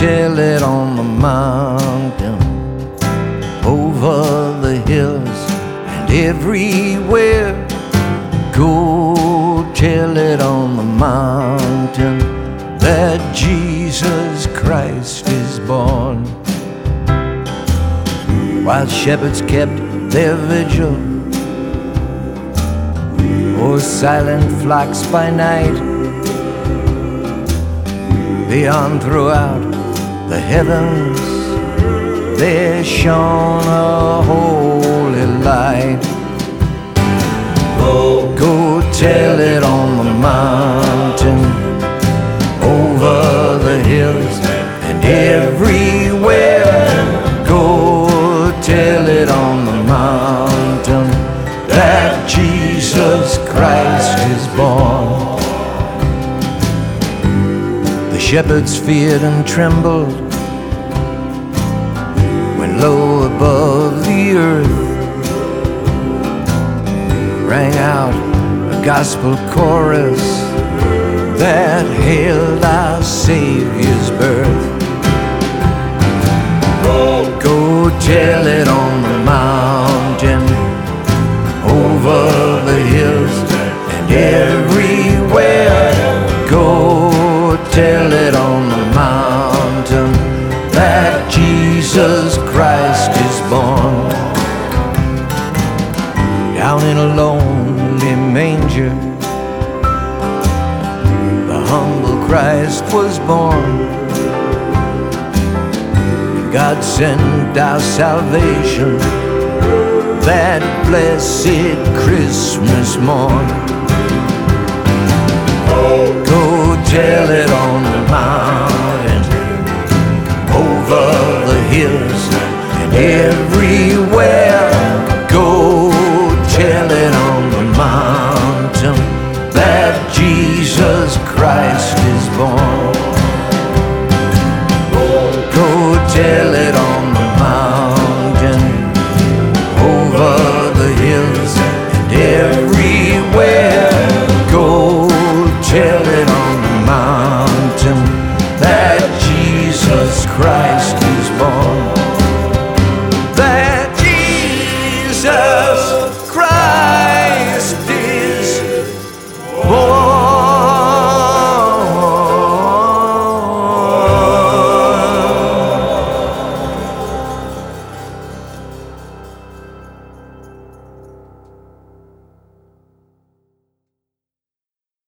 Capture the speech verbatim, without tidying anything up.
tell it on the mountain, over the hills and everywhere. Go tell it on the mountain that Jesus Christ is born. While shepherds kept their vigil, or silent flocks by night, beyond throughout the heavens there shone a holy light. Oh, go tell it on the mountain, over the hills and everywhere. Go tell it on the mountain that Jesus Christ is born. The shepherds feared and trembled when low above the earth rang out a gospel chorus that hailed our Savior's birth. Go tell it on the mountain, over the hills and everywhere. Go tell it on the mountain that Jesus Christ is born. Down in a lonely manger, the humble Christ was born. God sent our salvation that blessed Christmas morn.